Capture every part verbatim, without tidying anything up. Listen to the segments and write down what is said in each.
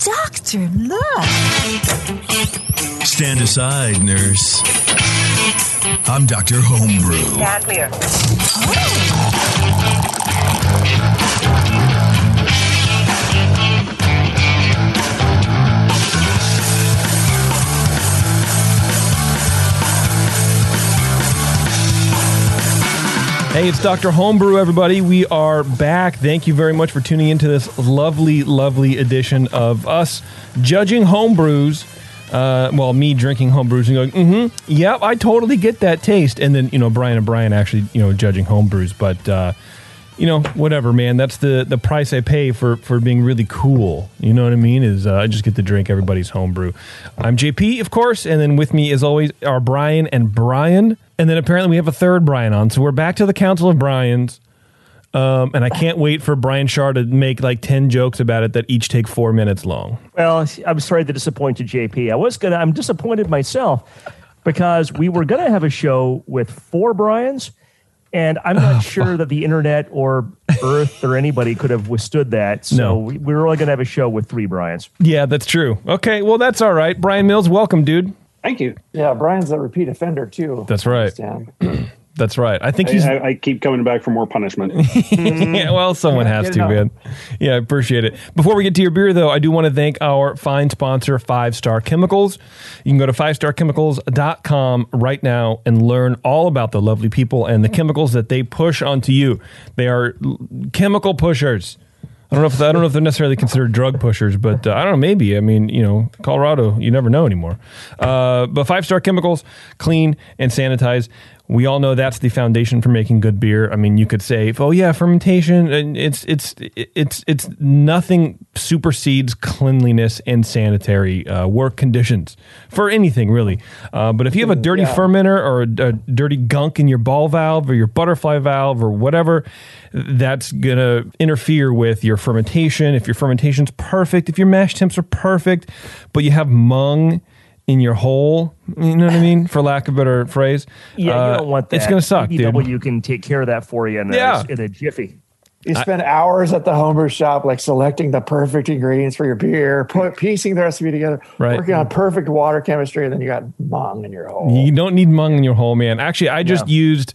Doctor, look. Stand aside, nurse. I'm Doctor Homebrew. Stand clear. Hey, it's Doctor Homebrew, everybody. We are back. Thank you very much for tuning into this lovely, lovely edition of us judging homebrews. Uh, well, me drinking homebrews and going, mm-hmm, yep, I totally get that taste. And then, you know, Brian and Brian actually, you know, judging homebrews. But, uh, you know, whatever, man. That's the, the price I pay for, for being really cool. You know what I mean? Is uh, I just get to drink everybody's homebrew. I'm J P, of course. And then with me, as always, are Brian and Brian. And then apparently we have a third Brian on. So we're back to the Council of Brians. Um, and I can't wait for Brian Shaw to make like ten jokes about it that each take four minutes long. Well, I'm sorry to disappoint you, J P. I was gonna. I'm disappointed myself because we were gonna have a show with four Brians, and I'm not oh, sure fuck. that the internet or Earth or anybody could have withstood that. So no. we, we were only gonna have a show with three Brians. Yeah, that's true. Okay, well that's all right. Brian Mills, welcome, dude. Thank you. Yeah, Brian's a repeat offender too. That's right. That's right. I think he's. I, I keep coming back for more punishment. Yeah, well, someone has to, man. Yeah, I appreciate it. Before we get to your beer, though, I do want to thank our fine sponsor, Five Star Chemicals. You can go to five star chemicals dot com right now and learn all about the lovely people and the chemicals that they push onto you. They are chemical pushers. I don't know if I don't know if they're necessarily considered drug pushers, but uh, I don't know. Maybe. I mean, you know, Colorado, you never know anymore. Uh, but Five Star Chemicals, clean and sanitize. We all know that's the foundation for making good beer. I mean, you could say, "Oh yeah, fermentation." And it's it's it's it's nothing supersedes cleanliness and sanitary uh, work conditions for anything really. Uh, but if you have a dirty yeah. fermenter or a, a dirty gunk in your ball valve or your butterfly valve or whatever, that's gonna interfere with your fermentation. If your fermentation's perfect, if your mash temps are perfect, but you have mung in your hole, you know what I mean? For lack of a better phrase. Yeah, uh, you don't want that. It's going to suck, P B W dude. You can take care of that for you in, yeah. a, in a jiffy. You spend I, hours at the homebrew shop, like selecting the perfect ingredients for your beer, put, piecing the recipe together, right. working on perfect water chemistry, and then you got mung in your hole. You don't need mung in your hole, man. Actually, I just yeah. used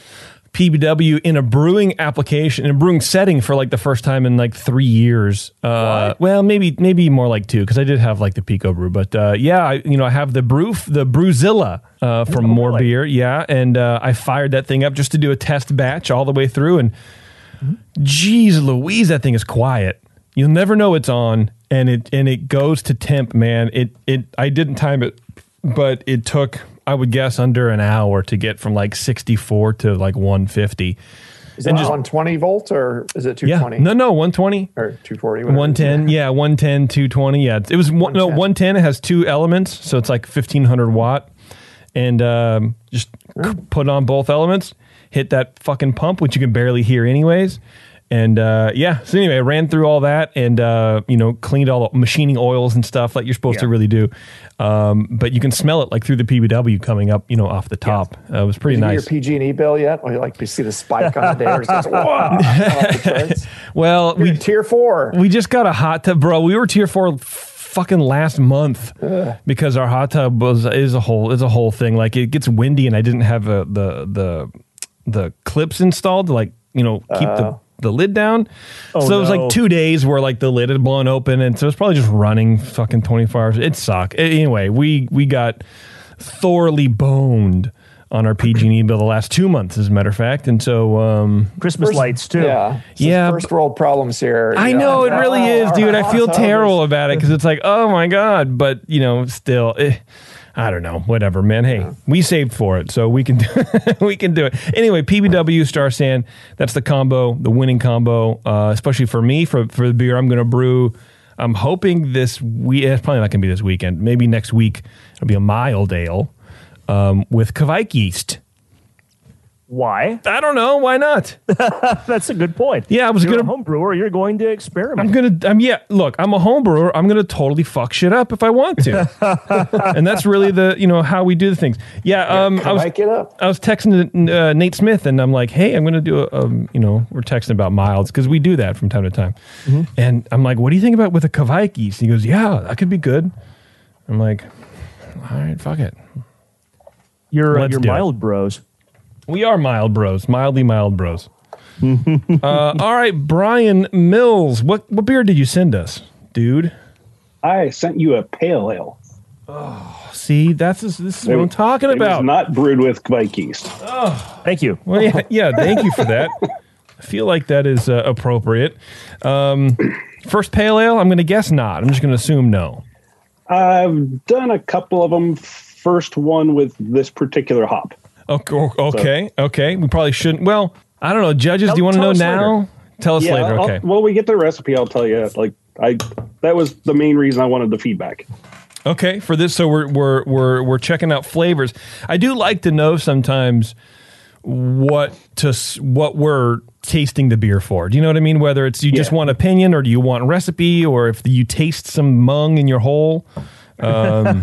P B W in a brewing application, in a brewing setting for like the first time in like three years. Uh, well, maybe maybe more like two, because I did have like the Pico brew. But uh, yeah, I, you know, I have the brew, the Brewzilla uh, from oh, More really? Beer. Yeah, and uh, I fired that thing up just to do a test batch all the way through. And mm-hmm. geez Louise, that thing is quiet. You'll never know it's on, and it and it goes to temp, man. It it I didn't time it, but it took, I would guess, under an hour to get from like sixty-four to like one fifty. Is it just one twenty volt or is it two twenty? Yeah, no, no, one twenty. Or two forty? one ten, yeah, one ten, two twenty. Yeah, it was one, no, one ten. It has two elements, so it's like fifteen hundred watt. And um, just mm. put on both elements, hit that fucking pump, which you can barely hear anyways. And uh, yeah, so anyway, I ran through all that and, uh, you know, cleaned all the machining oils and stuff like you're supposed yeah. to really do. Um, but you can smell it like through the P B W coming up, you know, off the top. Yeah. Uh, it was pretty Did you nice. Get your P G and E bill yet? Or you like you see the spike on the day? Or it goes, whoa, well, You're we tier four. We just got a hot tub, bro. We were tier four fucking last month Ugh. because our hot tub was is a whole is a whole thing. Like it gets windy and I didn't have a, the the the clips installed to like, you know, keep uh. the the lid down. Oh, so it was no. like two days where like the lid had blown open, and so it was probably just running fucking twenty-four hours. It sucked. Anyway, we we got thoroughly boned on our P G and E bill the last two months, as a matter of fact. And so um Christmas first, lights too. Yeah. Yeah. First world problems here. I know, know it really is, dude. I feel terrible about it because it's like, oh my God, but you know, still eh, I don't know, whatever, man. Hey, yeah. we saved for it, so we can do we can do it. Anyway, P B W Star San, that's the combo, the winning combo, uh, especially for me, for, for the beer I'm going to brew. I'm hoping this week, it's probably not going to be this weekend, maybe next week, it'll be a mild ale um, with Kveik yeast. Why? I don't know. Why not? That's a good point. Yeah, I was you're gonna a home brewer. You're going to experiment. I'm gonna. I'm yeah. Look, I'm a home brewer. I'm gonna totally fuck shit up if I want to, and that's really the you know how we do the things. Yeah. Um. I was. Mic it up. I was texting uh, Nate Smith, and I'm like, hey, I'm gonna do a. Um, you know, we're texting about milds because we do that from time to time, mm-hmm. and I'm like, what do you think about with a Kveik yeast? He goes, yeah, that could be good. I'm like, all right, fuck it. You're Let's you're do mild it. bros. We are mild bros, mildly mild bros. uh, all right, Brian Mills, what what beer did you send us, dude? I sent you a pale ale. Oh, see, that's this is what It- I'm talking It about. was not brewed with Kveik yeast. Thank you. Well, yeah, yeah, thank you for that. I feel like that is uh, appropriate. Um, first pale ale, I'm going to guess not. I'm just going to assume no. I've done a couple of them. First one with this particular hop. Okay, okay, okay. We probably shouldn't. Well, I don't know. Judges, Tell- do you want to tell know us now? later. Tell us Yeah, later. I'll- Okay. well, we get the recipe. I'll tell you. Like I, that was the main reason I wanted the feedback. Okay, for this, so we're we're we're we're checking out flavors. I do like to know sometimes what to s- what we're tasting the beer for. Do you know what I mean? Whether it's you just Yeah. want opinion, or do you want recipe, or if you taste some mung in your hole. Um,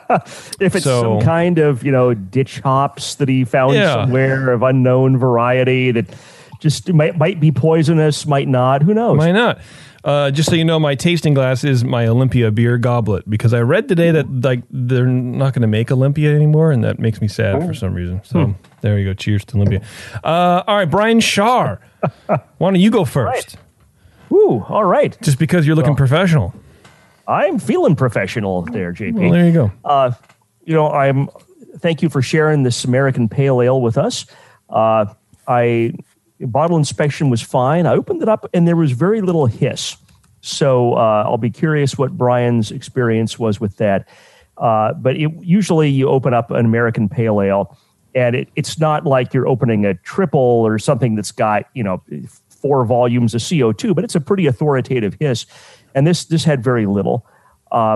If it's So- some kind of, you know, ditch hops that he found Yeah. somewhere of unknown variety that just might, might be poisonous, might not. Who knows? why not? Uh, just so you know, my tasting glass is my Olympia beer goblet because I read today that like they're not going to make Olympia anymore, and that makes me sad for some reason. So there you go. Cheers to Olympia. Uh, all right, Brian Shar, why don't you go first? Ooh, all right. Just because you're looking Well, professional. I'm feeling professional there, J P. Well, there you go. Uh, you know, I'm. Thank you for sharing this American Pale Ale with us. Uh, I bottle inspection was fine. I opened it up and there was very little hiss. So uh, I'll be curious what Brian's experience was with that. Uh, but it, usually you open up an American Pale Ale, and it, it's not like you're opening a triple or something that's got you know four volumes of C O two, but it's a pretty authoritative hiss. And this this had very little. Uh,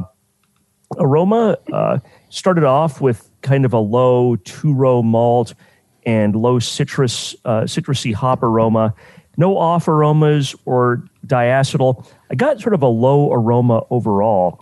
aroma uh, started off with kind of a low two-row malt and low citrus, uh, citrusy hop aroma. No off aromas or diacetyl. I got sort of a low aroma overall.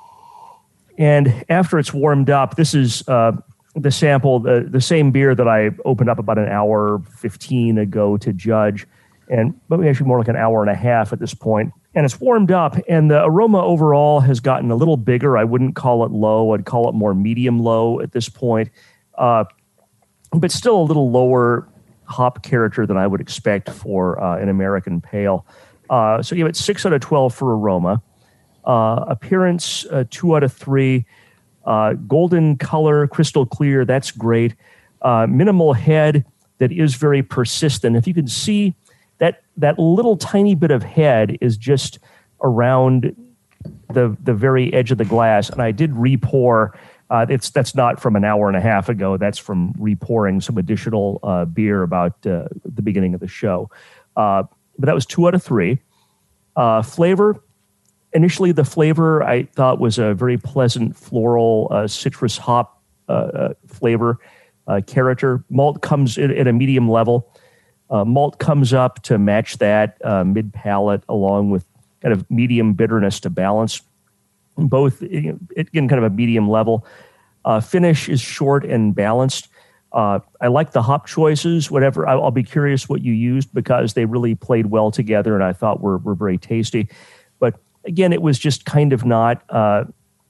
And after it's warmed up, this is uh, the sample, the, the same beer that I opened up about an hour fifteen ago to judge, and maybe actually more like an hour and a half at this point. And it's warmed up, and the aroma overall has gotten a little bigger. I wouldn't call it low. I'd call it more medium low at this point, uh, but still a little lower hop character than I would expect for uh, an American Pale. Uh, so you have it six out of twelve for aroma. Uh, appearance, uh, two out of three. Uh, golden color, crystal clear, that's great. Uh, minimal head that is very persistent. If you can see that that little tiny bit of head is just around the the very edge of the glass, and I did re-pour. Uh, it's that's not from an hour and a half ago. That's from re-pouring some additional uh, beer about uh, the beginning of the show. Uh, but that was two out of three. Uh, flavor. Initially, the flavor I thought was a very pleasant floral uh, citrus hop uh, uh, flavor uh, character. Malt comes in at a medium level. Uh, malt comes up to match that uh, mid palate, along with kind of medium bitterness to balance. Both again, kind of a medium level. Uh, finish is short and balanced. Uh, I like the hop choices. Whatever, I'll, I'll be curious what you used because they really played well together, and I thought were were very tasty. But again, it was just kind of not. Uh,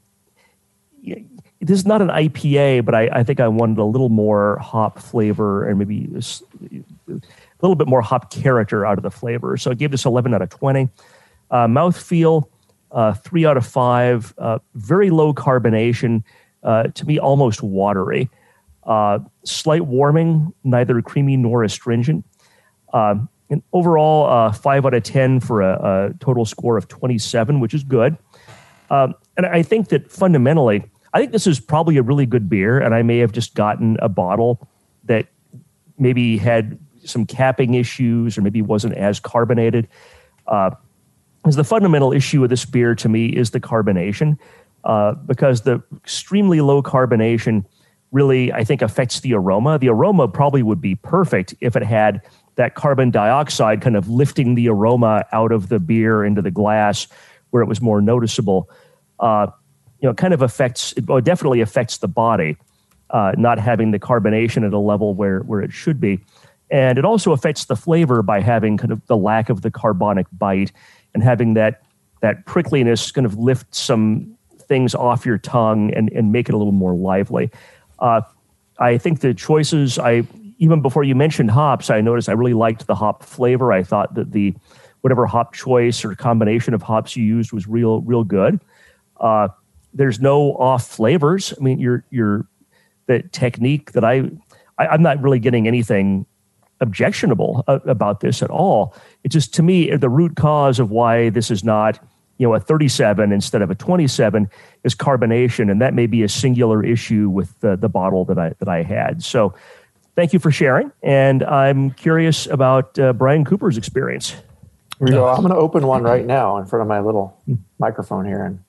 this is not an I P A, but I, I think I wanted a little more hop flavor and maybe a little bit more hop character out of the flavor. So I gave this eleven out of twenty. Uh, mouthfeel, uh, three out of five. Uh, very low carbonation. Uh, to me, almost watery. Uh, slight warming, neither creamy nor astringent. Uh, and overall, uh, five out of ten for a, a total score of twenty-seven, which is good. Um, and I think that fundamentally, I think this is probably a really good beer, and I may have just gotten a bottle that maybe had some capping issues or maybe wasn't as carbonated. Uh, because the fundamental issue of this beer to me is the carbonation, uh, because the extremely low carbonation really, I think, affects the aroma. The aroma probably would be perfect if it had that carbon dioxide kind of lifting the aroma out of the beer into the glass where it was more noticeable. Uh, you know, it kind of affects, it well, definitely affects the body, uh, not having the carbonation at a level where, where it should be. And it also affects the flavor by having kind of the lack of the carbonic bite and having that that prickliness kind of lift some things off your tongue and, and make it a little more lively. Uh, I think the choices, I even before you mentioned hops, I noticed I really liked the hop flavor. I thought that the whatever hop choice or combination of hops you used was real, real good. Uh, there's no off flavors. I mean, your your the technique that I, I I'm not really getting anything objectionable uh, about this at all. It's just, to me, the root cause of why this is not, you know, a thirty-seven instead of a twenty-seven is carbonation, and that may be a singular issue with the, the bottle that I that I had. So, thank you for sharing, and I'm curious about uh, Brian Cooper's experience. Here we go. I'm going to open one right now in front of my little microphone here, and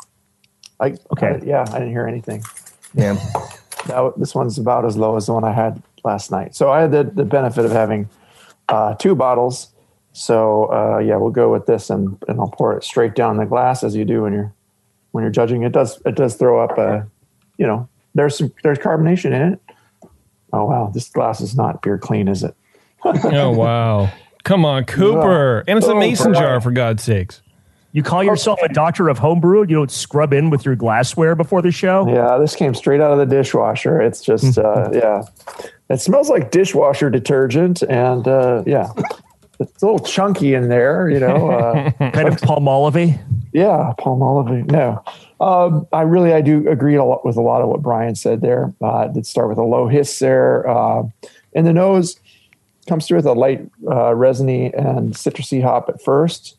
I okay, I, yeah, I didn't hear anything. Yeah, that, this one's about as low as the one I had last night. So I had the, the benefit of having uh, two bottles. So uh, yeah, we'll go with this, and, and I'll pour it straight down the glass as you do when you're when you're judging. It does it does throw up a, you know, there's some there's carbonation in it. Oh wow, this glass is not beer clean, is it? Oh wow, come on, Cooper, and it's a Oh, mason boy. jar, for God's sakes. you call yourself a doctor of homebrew? You don't scrub in with your glassware before the show? Yeah, this came straight out of the dishwasher. It's just uh, yeah, it smells like dishwasher detergent, and uh, yeah. It's a little chunky in there, you know. Uh, kind of Palmolive-y? Yeah, Palmolive. No, um, I really I do agree a lot with a lot of what Brian said there. Uh, did start with a low hiss there, uh, and the nose comes through with a light uh, resiny and citrusy hop at first.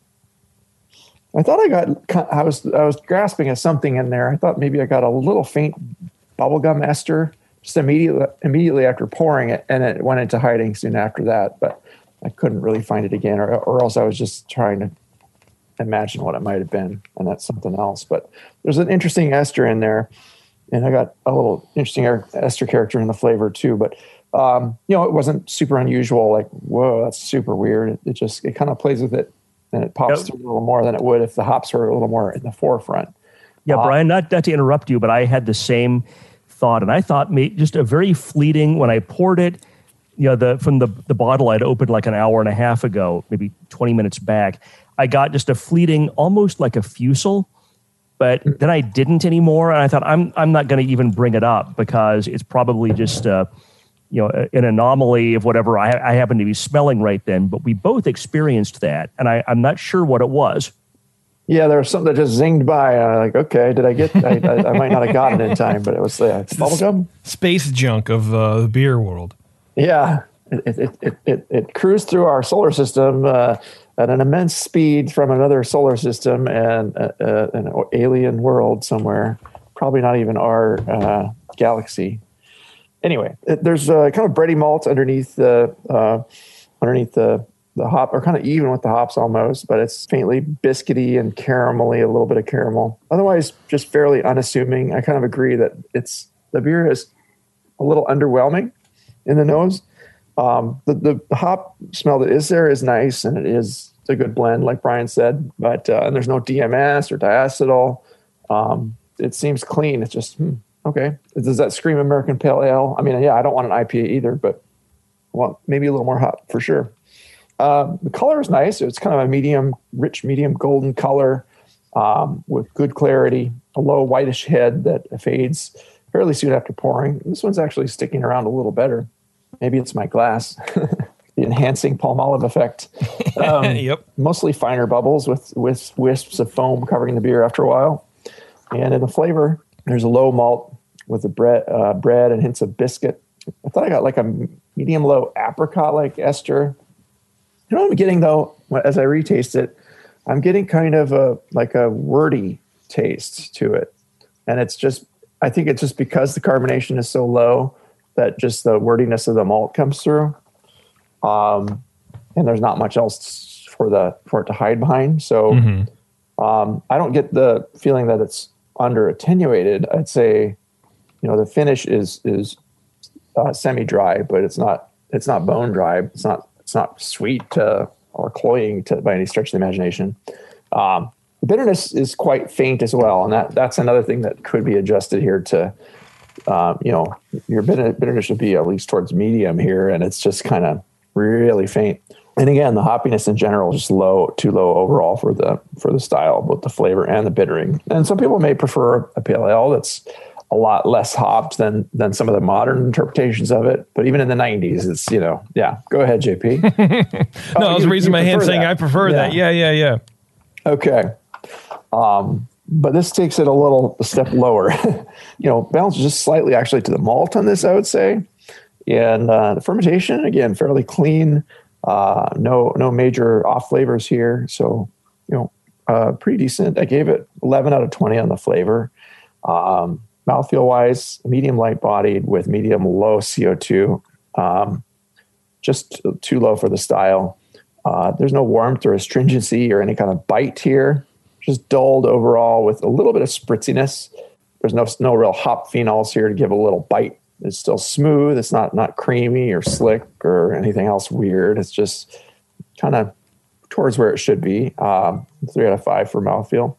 I thought I got I was I was grasping at something in there. I thought maybe I got a little faint bubblegum ester just immediately immediately after pouring it, and it went into hiding soon after that, but I couldn't really find it again, or, or else I was just trying to imagine what it might have been, and that's something else. But there's an interesting ester in there, and I got a little interesting ester character in the flavor too. But um, you know, it wasn't super unusual. Like, whoa, that's super weird. It, it just it kind of plays with it, and it pops Yep. through a little more than it would if the hops were a little more in the forefront. Yeah, Uh, Brian, not, not to interrupt you, but I had the same thought, and I thought may, just a very fleeting, when I poured it, you know, the from the, the bottle I'd opened like an hour and a half ago, maybe twenty minutes back, I got just a fleeting, almost like a fusel, but then I didn't anymore, and I thought, I'm I'm not going to even bring it up because it's probably just, uh, you know, an anomaly of whatever I, I happen to be smelling right then, but we both experienced that, and I, I'm not sure what it was. Yeah, there was something that just zinged by. And I'm like, okay, did I get? I, I, I might not have gotten it in time, but it was uh, it's bubblegum. Space junk of uh, the beer world. Yeah, it it, it it it cruised through our solar system uh, at an immense speed from another solar system and uh, uh, an alien world somewhere. Probably not even our uh, galaxy. Anyway, it, there's uh, kind of bready malt underneath the uh, underneath the the hop, or kind of even with the hops almost, but it's faintly biscuity and caramelly, a little bit of caramel. Otherwise, just fairly unassuming. I kind of agree that it's the beer is a little underwhelming in the nose. Um, the, the the hop smell that is there is nice, and it is a good blend, like Brian said. But uh, and there's no D M S or diacetyl. Um, it seems clean. It's just hmm, okay. Does that scream American Pale Ale? I mean, yeah, I don't want an I P A either, but well, maybe a little more hop for sure. Uh, the color is nice. It's kind of a medium, rich, medium golden color um, with good clarity. A low whitish head that fades fairly soon after pouring. This one's actually sticking around a little better. Maybe it's my glass, the enhancing Palmolive effect. Um, Yep. Mostly finer bubbles with, with wisps of foam covering the beer after a while. And in the flavor, there's a low malt with the bread, uh, bread and hints of biscuit. I thought I got like a medium low apricot-like ester. You know what I'm getting though, as I retaste it, I'm getting kind of a like a wordy taste to it. And it's just, I think it's just because the carbonation is so low that just the wordiness of the malt comes through. Um, and there's not much else for the for it to hide behind. So Mm-hmm. um, I don't get the feeling that it's under attenuated. I'd say you know, the finish is is uh, semi-dry, but it's not it's not bone dry. It's not it's not sweet uh, or cloying to, by any stretch of the imagination. Um, the bitterness is quite faint as well, and that that's another thing that could be adjusted here to, um, you know, your bitter, bitterness should be at least towards medium here, and it's just kind of really faint. And again, the hoppiness in general is just low, too low overall for the for the style, both the flavor and the bittering. And some people may prefer a pale ale that's a lot less hopped than than some of the modern interpretations of it. But even in the nineties, it's, you know, yeah. Go ahead, J P. no, oh, I was you, raising my hand saying I prefer yeah. that. Yeah, yeah, yeah. Okay. Um, but this takes it a little a step lower. you know, balance just slightly actually to the malt on this, I would say. And uh, the fermentation, again, fairly clean. Uh, no, no major off flavors here. So, you know, uh, pretty decent. I gave it eleven out of twenty on the flavor. Um, mouthfeel wise, medium light bodied with medium low C O two. Um, just too low for the style. Uh, there's no warmth or astringency or any kind of bite here. Just dulled overall with a little bit of spritziness. There's no no real hop phenols here to give a little bite. It's still smooth. It's not not creamy or slick or anything else weird. It's just kind of towards where it should be. Um, three out of five for mouthfeel.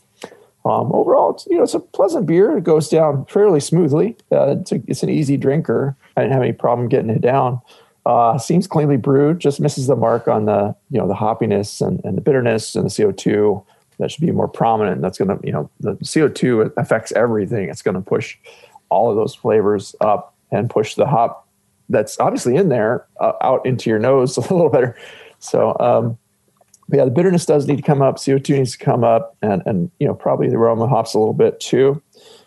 Um, overall, it's, you know, it's a pleasant beer. It goes down fairly smoothly. Uh, it's, a, it's an easy drinker. I didn't have any problem getting it down. Uh, seems cleanly brewed. Just misses the mark on the, you know, the hoppiness and, and the bitterness and the C O two. That should be more prominent. That's going to, you know, the C O two affects everything. It's going to push all of those flavors up and push the hop that's obviously in there uh, out into your nose a little better. So, um, but yeah, the bitterness does need to come up. C O two needs to come up, and and you know, probably the aroma hops a little bit too.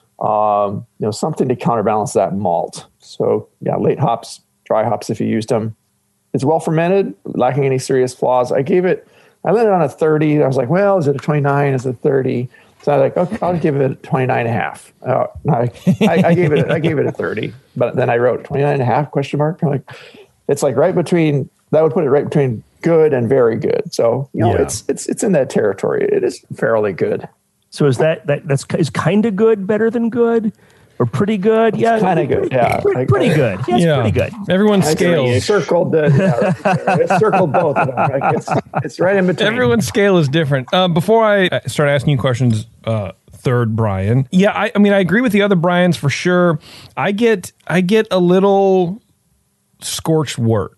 Um, you know, something to counterbalance that malt. So yeah, late hops, dry hops if you used them. It's well fermented, lacking any serious flaws. I gave it, I landed on a thirty. I was like, well, is it a twenty-nine? Is it thirty? So I was like, okay, I'll give it a twenty-nine and a half. Uh, I, I, I gave it, I gave it a thirty, but then I wrote twenty-nine and a half question mark. I'm like, it's like right between, that would put it right between good and very good. So, you know, yeah. it's, it's, it's in that territory. It is fairly good. So is that, that that's is kind of good better than good or pretty good? It's yeah. kind of good. Yeah. Pretty, pretty good. Yeah, it's yeah. pretty good. Everyone I scales. circled the, yeah, right, I circled both of them. Like it's, it's right in between. Everyone's scale is different. Uh, before I start asking you questions, uh, third Brian. Yeah, I, I mean, I agree with the other Brians for sure. I get, I get a little scorched wort.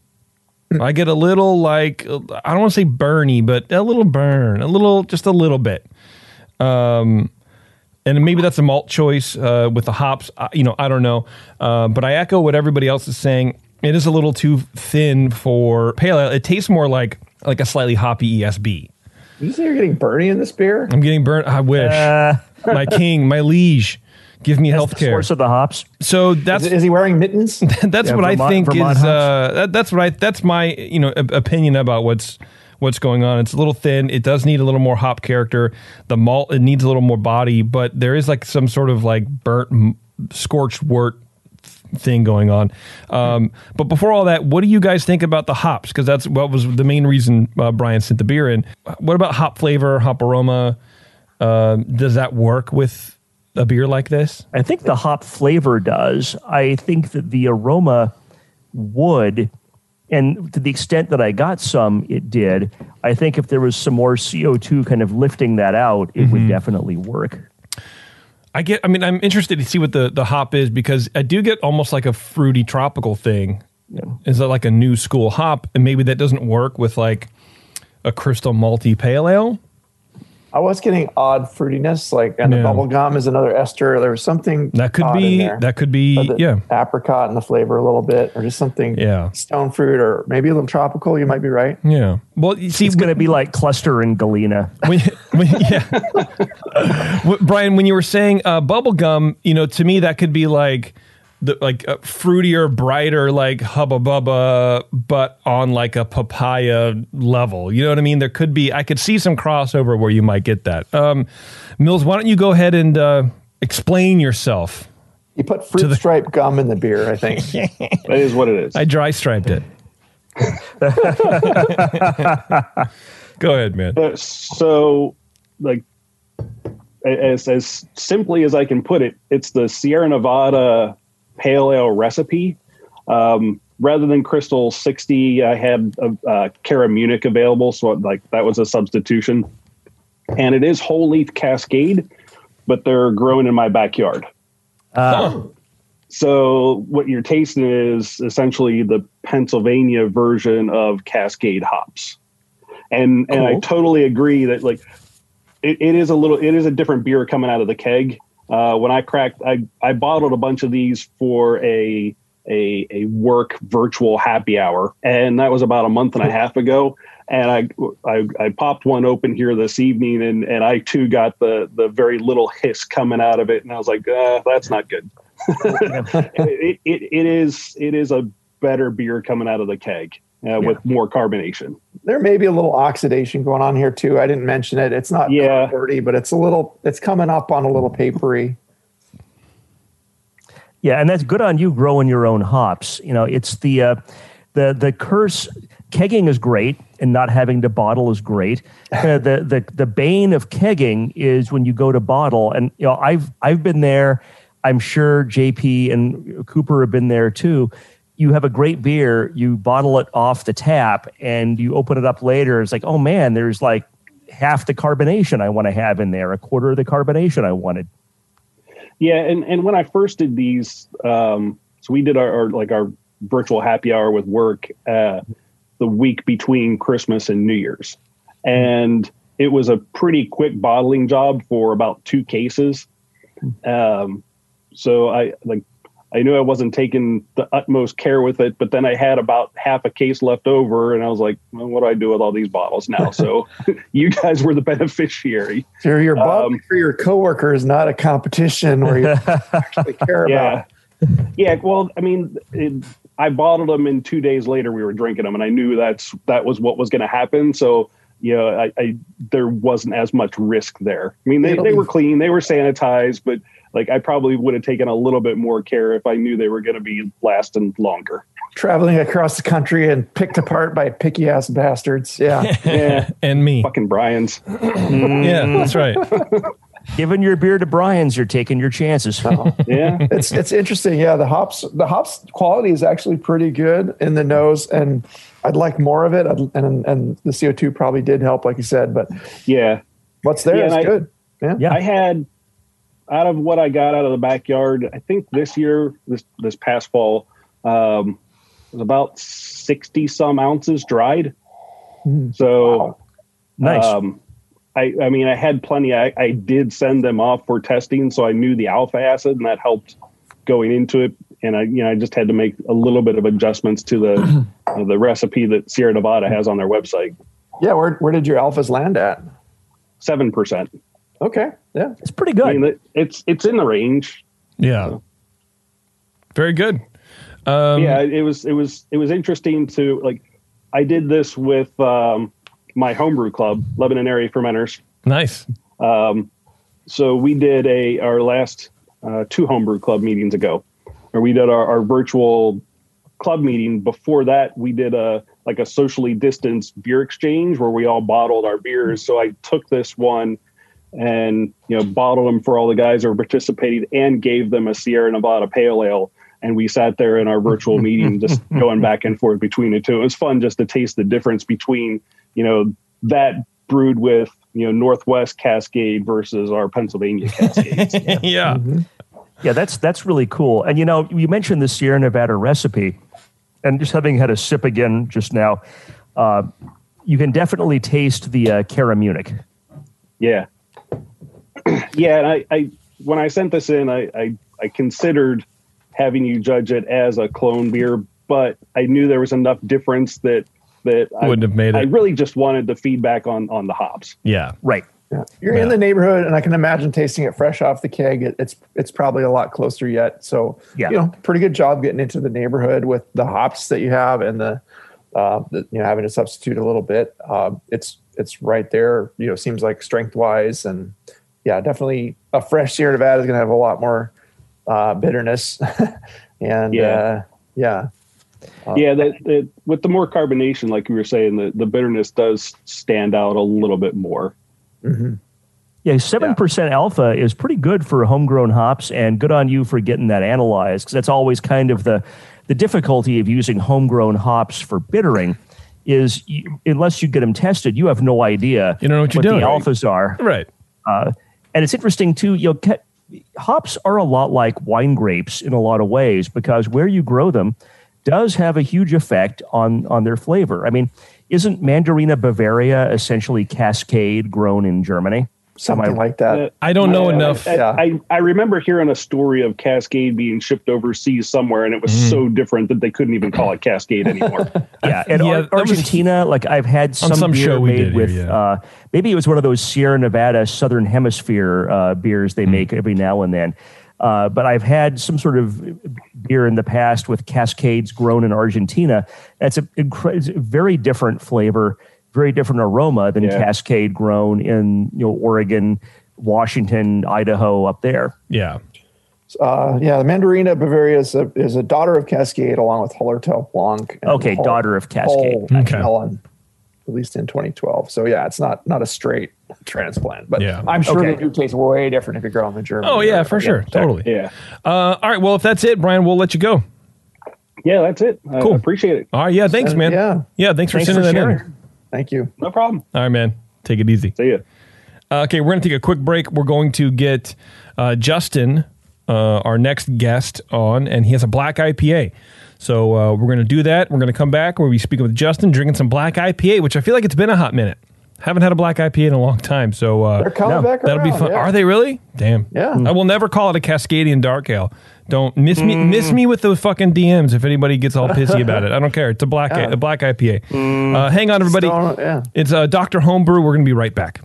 I get a little like, I don't want to say burny, but a little burn, a little, just a little bit. Um, and maybe that's a malt choice uh, with the hops. Uh, you know, I don't know. Uh, but I echo what everybody else is saying. It is a little too thin for pale ale. It tastes more like like a slightly hoppy E S B. Did you say you're getting burny in this beer? I'm getting burnt. I wish. Uh, my king, my liege, give me health care. Source of the hops. So that's is, is he wearing mittens? that's yeah, what Vermont, I think Vermont is. Uh, that, that's what I. That's my you know opinion about what's what's going on. It's a little thin. It does need a little more hop character. The malt, it needs a little more body, but there is like some sort of like burnt, scorched wort thing going on. Um, but before all that, what do you guys think about the hops? Because that's what was the main reason uh, Brian sent the beer in. What about hop flavor, hop aroma? Uh, does that work with a beer like this? I think the hop flavor does. I think that the aroma would, and to the extent that I got some, it did. I think if there was some more C O two kind of lifting that out, it mm-hmm. would definitely work. I get, I mean, I'm interested to see what the, the hop is because I do get almost like a fruity tropical thing. Yeah. Is that like a new school hop? And maybe that doesn't work with like a crystal malty pale ale. I was getting odd fruitiness, like, and yeah. the bubble gum is another ester. There was something that could be, that could be, yeah. apricot in the flavor a little bit, or just something, yeah. stone fruit, or maybe a little tropical. You might be right. Yeah. Well, you see, it's going to be like cluster and Galena. When, when, yeah. Brian, when you were saying uh, bubble gum, you know, to me that could be like the like uh, fruitier, brighter, like Hubba Bubba, but on like a papaya level. You know what I mean? There could be, I could see some crossover where you might get that. Um, Mills, why don't you go ahead and uh, explain yourself? You put fruit the- stripe gum in the beer, I think. That is what it is. I dry striped it. Go ahead, man. Uh, so, like, as as simply as I can put it, it's the Sierra Nevada Pale Ale recipe. Um, rather than Crystal sixty, I had a, a Cara Munich available, so like that was a substitution. And it is whole leaf Cascade, but they're grown in my backyard. Uh, So what you're tasting is essentially the Pennsylvania version of Cascade hops. And and I Cool. totally agree that like it, it is a little it is a different beer coming out of the keg. Uh, when I cracked I, I bottled a bunch of these for a a a work virtual happy hour, and that was about a month and a half ago. And I, I I popped one open here this evening, and, and I too got the the very little hiss coming out of it, and I was like, uh, that's not good. it, it it is it is a better beer coming out of the keg uh, with more carbonation. There may be a little oxidation going on here too. I didn't mention it. It's not Yeah. dirty, but it's a little. It's coming up on a little papery. Yeah, and that's good on you growing your own hops. You know, it's the uh, the the curse. Kegging is great, and not having to bottle is great. Uh, the the the bane of kegging is when you go to bottle, and you know, I've I've been there. I'm sure J P and Cooper have been there too. You have a great beer, you bottle it off the tap, and you open it up later. It's like, oh man, there's like half the carbonation I want to have in there, a quarter of the carbonation I wanted. Yeah, and, and when I first did these, um, so we did our, our like our virtual happy hour with work uh, the week between Christmas and New Year's, and it was a pretty quick bottling job for about two cases. Um, so I like I knew I wasn't taking the utmost care with it, but then I had about half a case left over, and I was like, well, what do I do with all these bottles now? So you guys were the beneficiary. So your bottling Um, for your coworker is not a competition where you actually care Yeah. about. Yeah. Well, I mean, it, I bottled them, and two days later we were drinking them, and I knew that's that was what was going to happen. So, you know, I, I there wasn't as much risk there. I mean, they, they were clean, they were sanitized, but like I probably would have taken a little bit more care if I knew they were going to be lasting longer. Traveling across the country and picked apart by picky ass bastards. Yeah. Yeah. And me. Fucking Brian's. Yeah, that's right. Giving your beer to Brian's, you're taking your chances. Yeah. It's it's interesting. Yeah, the hops the hops quality is actually pretty good in the nose, and I'd like more of it. I'd, and and the C O two probably did help, like you said. But Yeah. what's there Yeah, is and I- good. Yeah. Yeah. I had out of what I got out of the backyard, I think this year, this this past fall, um, was about sixty some ounces dried. So, Wow. Nice. um, I I mean, I had plenty. I, I did send them off for testing, so I knew the alpha acid, and that helped going into it. And I, you know, I just had to make a little bit of adjustments to the uh, the recipe that Sierra Nevada has on their website. Yeah. Where where did your alphas land at? Seven percent. Okay. Yeah. It's pretty good. I mean, it, it's it's in the range. Yeah. Very good. Um, yeah, it was it was it was interesting to like. I did this with um, my homebrew club, Lebanon Area Fermenters. Nice. Um, so we did a our last uh, two homebrew club meetings ago, or we did our, our virtual club meeting. Before that, we did a like a socially distanced beer exchange where we all bottled our beers. So I took this one and you know bottled them for all the guys who were participating and gave them a Sierra Nevada Pale Ale. And we sat there in our virtual meeting, just going back and forth between the two. It was fun just to taste the difference between, you know, that brewed with, you know, Northwest Cascade versus our Pennsylvania Cascades. Yeah. Yeah, that's that's really cool. And you know, you mentioned the Sierra Nevada recipe, and just having had a sip again just now, uh, you can definitely taste the uh, Cara Munich. Yeah. Yeah. And I, I, when I sent this in, I, I, I considered having you judge it as a clone beer, but I knew there was enough difference that, that I Wouldn't have made it. I really just wanted the feedback on, on the hops. Yeah. Right. Yeah. You're Yeah. in the neighborhood, and I can imagine tasting it fresh off the keg. It, it's it's probably a lot closer yet. So, Yeah. you know, pretty good job getting into the neighborhood with the hops that you have, and the, uh, the you know having to substitute a little bit. Uh, it's it's right there. You know, seems like strength wise, and yeah, definitely a fresh Sierra Nevada is going to have a lot more uh, bitterness, and Yeah. uh, yeah. Uh, yeah, that, that with the more carbonation, like you were saying, the, the bitterness does stand out a little bit more. mhm. Yeah, seven percent yeah. alpha is pretty good for homegrown hops, and good on you for getting that analyzed, because that's always kind of the, the difficulty of using homegrown hops for bittering is you, unless you get them tested, you have no idea you don't know what, what you're doing, the right? alphas are. Right. Uh, and it's interesting, too, you know, hops are a lot like wine grapes in a lot of ways, because where you grow them does have a huge effect on, on their flavor. I mean, isn't Mandarina Bavaria essentially Cascade grown in Germany? Something I, like that. Uh, I don't know I, enough. I, I, I, I remember hearing a story of Cascade being shipped overseas somewhere, and it was mm. so different that they couldn't even call it Cascade anymore. yeah, and yeah, Ar- Argentina, was, like I've had some, some beer show we made did with, here, yeah. uh, maybe it was one of those Sierra Nevada Southern Hemisphere uh, beers they mm. make every now and then. Uh, but I've had some sort of beer in the past with Cascades grown in Argentina. That's a, incre- it's a very different flavor, very different aroma than yeah. Cascade grown in you know Oregon, Washington, Idaho, up there. Yeah. Uh, yeah, the Mandarina Bavaria is a, is a daughter of Cascade along with Hallertau Blanc. Okay, Hull, daughter of Cascade. Hull, okay. Helen, at least in twenty twelve. So yeah, it's not not a straight transplant, but yeah. I'm sure okay. they do taste way different if you grow them in Germany. Oh yeah, or, for or, sure, yeah, totally. Yeah. Uh, all right, well, if that's it, Brian, we'll let you go. Yeah, that's it. I cool. appreciate it. All right, yeah, thanks, man. Yeah, yeah, thanks for thanks sending for that sharing. in. Thank you. No problem. All right, man. Take it easy. See ya. Uh, okay, we're going to take a quick break. We're going to get uh, Justin, uh, our next guest, on, and he has a black I P A. So uh, we're going to do that. We're going to come back where we speak with Justin, drinking some black I P A, which I feel like it's been a hot minute. Haven't had a black I P A in a long time. So uh, they're coming no, back that'll around, be fun. Yeah. Are they really? Damn. Yeah. I will never call it a Cascadian Dark Ale. Don't miss me mm. miss me with those fucking D Ms if anybody gets all pissy about it. I don't care. It's a black yeah. a, a black I P A. Mm. Uh, hang on, everybody. Stone, yeah. It's uh, Doctor Homebrew. We're going to be right back.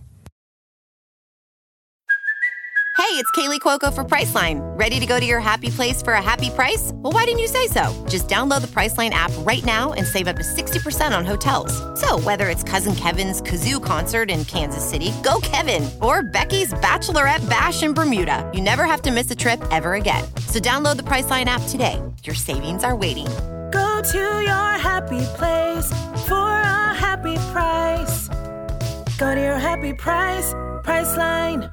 Hey, it's Kaylee Cuoco for Priceline. Ready to go to your happy place for a happy price? Well, why didn't you say so? Just download the Priceline app right now and save up to sixty percent on hotels. So whether it's Cousin Kevin's Kazoo Concert in Kansas City, go Kevin, or Becky's Bachelorette Bash in Bermuda, you never have to miss a trip ever again. So download the Priceline app today. Your savings are waiting. Go to your happy place for a happy price. Go to your happy price, Priceline.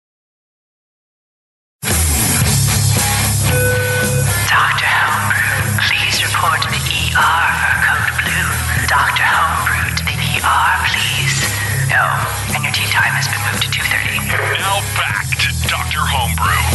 Doctor Homebrew, please report to the E R for code blue. Doctor Homebrew to the E R, please. Oh, and your tea time has been moved to two thirty. Now back to Doctor Homebrew.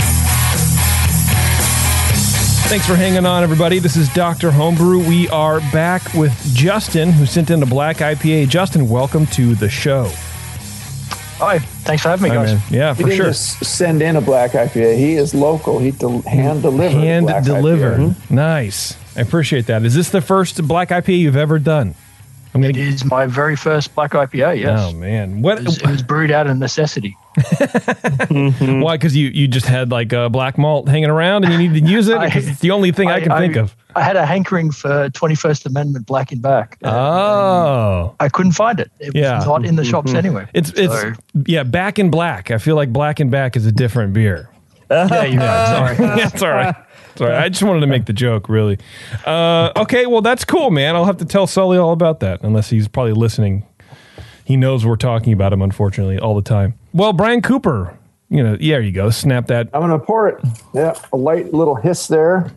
Thanks for hanging on, everybody. This is Doctor Homebrew. We are back with Justin, who sent in a black I P A. Justin, welcome to the show. Hi, thanks for having me, Hi, guys. man. Yeah, He for didn't sure. just send in a black I P A. He is local. He del- hand delivered. Hand black delivered. I P A. Nice. I appreciate that. Is this the first black I P A you've ever done? I'm gonna It is my very first black I P A, yes. Oh man, what? It was, it was brewed out of necessity. mm-hmm. Why? Because you, you just had like a black malt hanging around and you needed to use it? Because it's the only thing I, I can I, think of. I had a hankering for twenty-first Amendment black and back. And, oh. I couldn't find it. It yeah. was not in the shops anyway. It's, it's so. yeah, Back in Black. I feel like Black and Back is a different beer. Yeah, you're right. Sorry. Yeah, it's all right. Sorry, I just wanted to make the joke, really. Uh, okay, well, that's cool, man. I'll have to tell Sully all about that, unless he's probably listening. He knows we're talking about him, unfortunately, all the time. Well, Brian Cooper, you know, yeah, there you go. Snap that. I'm going to pour it. Yeah, a light little hiss there.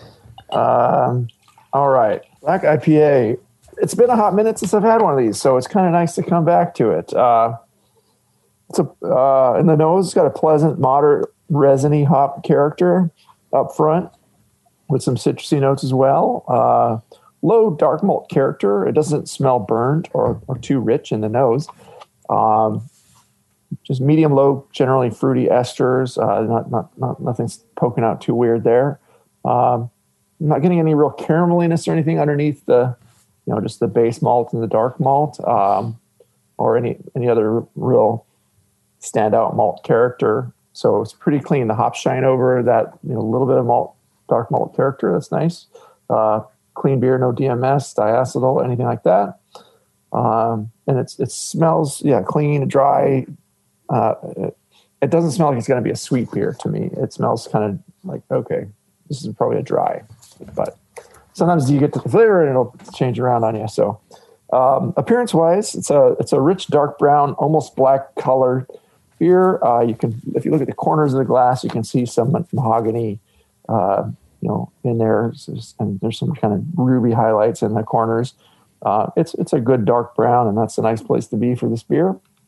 Um, all right. Black I P A. It's been a hot minute since I've had one of these, so it's kind of nice to come back to it. Uh, it's a uh, in the nose, it's got a pleasant, moderate, resiny hop character up front with some citrusy notes as well. Uh, low dark malt character. It doesn't smell burnt or, or too rich in the nose. Um, just medium low, generally fruity esters. Uh, not, not, not, nothing's poking out too weird there. Um, I'm not getting any real carameliness or anything underneath the, you know, just the base malt and the dark malt, um, or any, any other real standout malt character. So it's pretty clean. The hops shine over that, you know, little bit of malt, dark malt character. That's nice. Uh, clean beer, no D M S, diacetyl, anything like that. Um, and it's it smells, yeah, clean, dry. Uh, it, it doesn't smell like it's going to be a sweet beer to me. It smells kind of like, okay, this is probably a dry. But sometimes you get to the flavor and it'll change around on you. So um, appearance-wise, it's a it's a rich dark brown, almost black color. beer. Uh, you can, if you look at the corners of the glass, you can see some mahogany, uh, you know, in there, and there's some kind of ruby highlights in the corners. Uh, it's it's a good dark brown, and that's a nice place to be for this beer.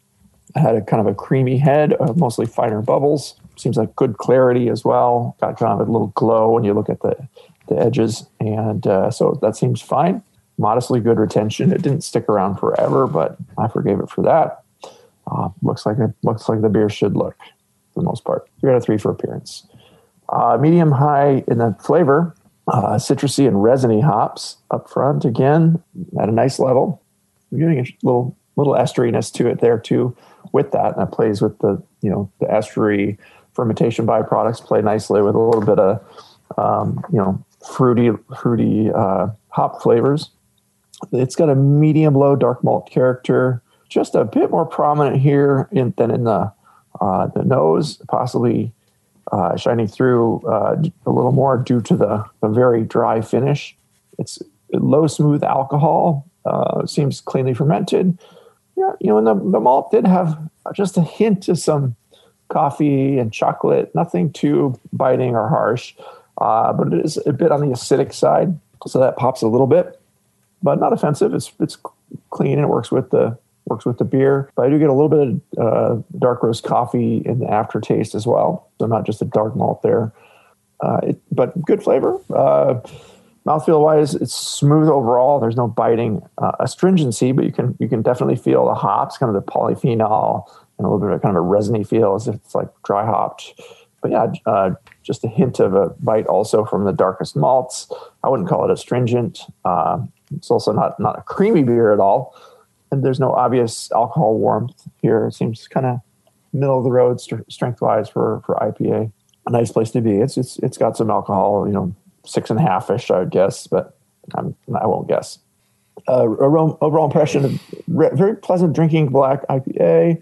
It had a kind of a creamy head, uh, mostly finer bubbles. Seems like good clarity as well. Got kind of a little glow when you look at the, the edges, and uh, so that seems fine. Modestly good retention. It didn't stick around forever, but I forgave it for that. Uh, looks like it looks like the beer should look for the most part. Three out of three for appearance. Uh, medium high in the flavor, uh, citrusy and resiny hops up front again at a nice level. You're getting a little little esteriness to it there too with that, and that plays with the you know the estery fermentation byproducts play nicely with a little bit of um, you know fruity fruity uh, hop flavors. It's got a medium low dark malt character, just a bit more prominent here in, than in the uh, the nose, possibly. Uh, shining through uh, a little more due to the, the very dry finish. It's low smooth alcohol, uh, seems cleanly fermented. Yeah, you know, and the, the malt did have just a hint of some coffee and chocolate, nothing too biting or harsh, uh, but it is a bit on the acidic side, so that pops a little bit, but not offensive. It's it's clean and it works with the works with the beer. But I do get a little bit of uh, dark roast coffee in the aftertaste as well. So not just a dark malt there. Uh, it, but good flavor. Uh, mouthfeel-wise, it's smooth overall. There's no biting uh, astringency, but you can you can definitely feel the hops, kind of the polyphenol, and a little bit of kind of a resiny feel as if it's like dry hopped. But yeah, uh, just a hint of a bite also from the darkest malts. I wouldn't call it astringent. Uh, it's also not, not a creamy beer at all. And there's no obvious alcohol warmth here. It seems kind of middle of the road st- strength wise for, for I P A. A nice place to be. It's it's it's got some alcohol, you know, six and a half ish, I would guess, but I'm, I won't guess. Uh, overall, overall impression of re- very pleasant drinking black I P A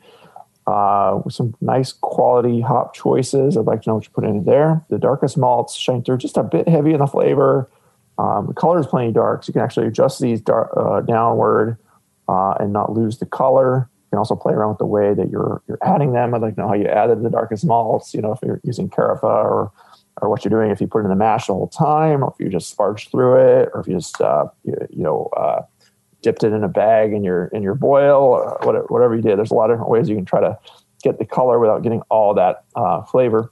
uh, with some nice quality hop choices. I'd like to know what you put in there. The darkest malts shine through, just a bit heavy in the flavor. Um, the color is plenty dark, so you can actually adjust these dark, uh, downward. Uh, and not lose the color. You can also play around with the way that you're you're adding them. I'd like to know how you added the darkest malts. You know, if you're using Carafa or or what you're doing, if you put it in the mash the whole time, or if you just sparged through it, or if you just uh, you, you know uh, dipped it in a bag in your in your boil, or whatever, whatever you did. There's a lot of different ways you can try to get the color without getting all that uh, flavor.